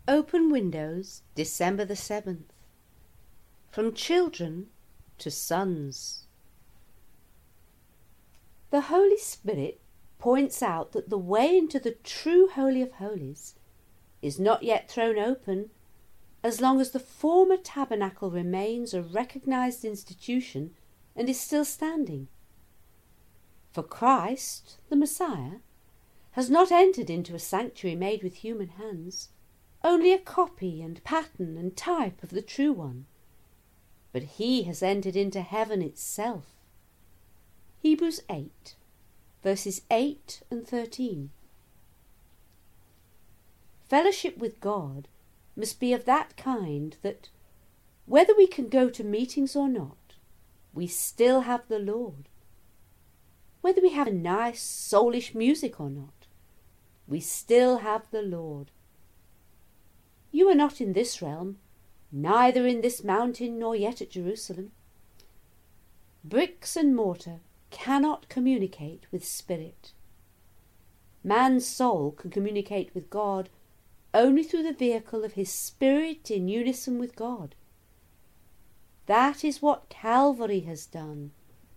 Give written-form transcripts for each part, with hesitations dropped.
Open Windows, December the 7th. From children to sons. The Holy Spirit points out that the way into the true Holy of Holies is not yet thrown open as long as the former tabernacle remains a recognized institution and is still standing. For Christ, the Messiah, has not entered into a sanctuary made with human hands, only a copy and pattern and type of the true one, but he has entered into heaven itself. Hebrews 8, verses 8 and 13. Fellowship with God must be of that kind that, whether we can go to meetings or not, we still have the Lord. Whether we have nice, soulish music or not, we still have the Lord. You are not in this realm, neither in this mountain nor yet at Jerusalem. Bricks and mortar cannot communicate with spirit. Man's soul can communicate with God only through the vehicle of his spirit in unison with God. That is what Calvary has done.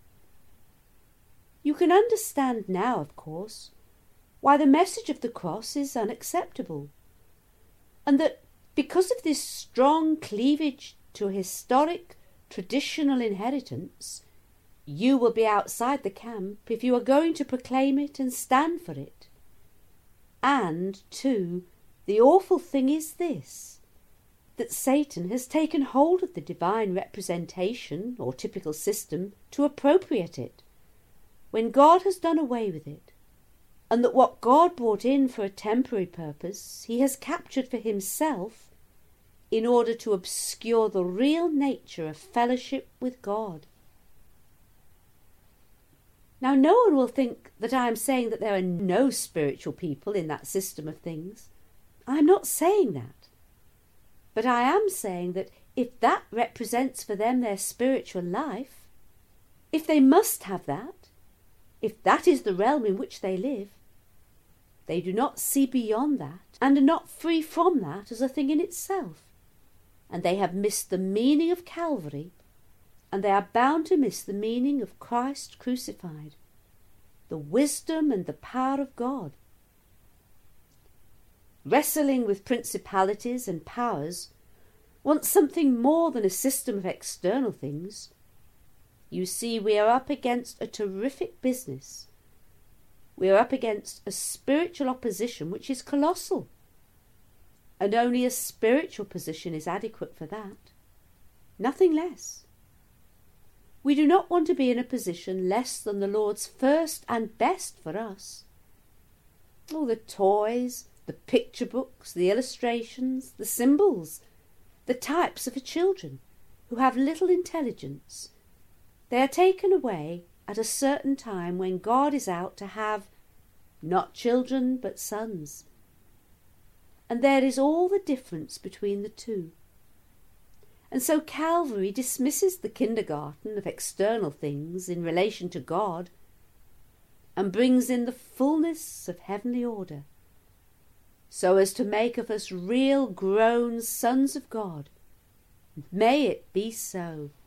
You can understand now, of course, why the message of the cross is unacceptable, and that because of this strong cleavage to a historic, traditional inheritance, you will be outside the camp if you are going to proclaim it and stand for it. And, too, the awful thing is this, that Satan has taken hold of the divine representation or typical system to appropriate it, when God has done away with it, and that what God brought in for a temporary purpose he has captured for himself in order to obscure the real nature of fellowship with God. Now, no one will think that I am saying that there are no spiritual people in that system of things. I am not saying that. But I am saying that if that represents for them their spiritual life, if they must have that, if that is the realm in which they live, they do not see beyond that and are not free from that as a thing in itself. And they have missed the meaning of Calvary, and they are bound to miss the meaning of Christ crucified, the wisdom and the power of God. Wrestling with principalities and powers wants something more than a system of external things. You see, we are up against a terrific business. We are up against a spiritual opposition which is colossal. And only a spiritual position is adequate for that. Nothing less. We do not want to be in a position less than the Lord's first and best for us. All the toys, the picture books, the illustrations, the symbols, the types of children who have little intelligence, they are taken away at a certain time when God is out to have not children but sons. And there is all the difference between the two. And so Calvary dismisses the kindergarten of external things in relation to God and brings in the fullness of heavenly order, so as to make of us real grown sons of God. May it be so.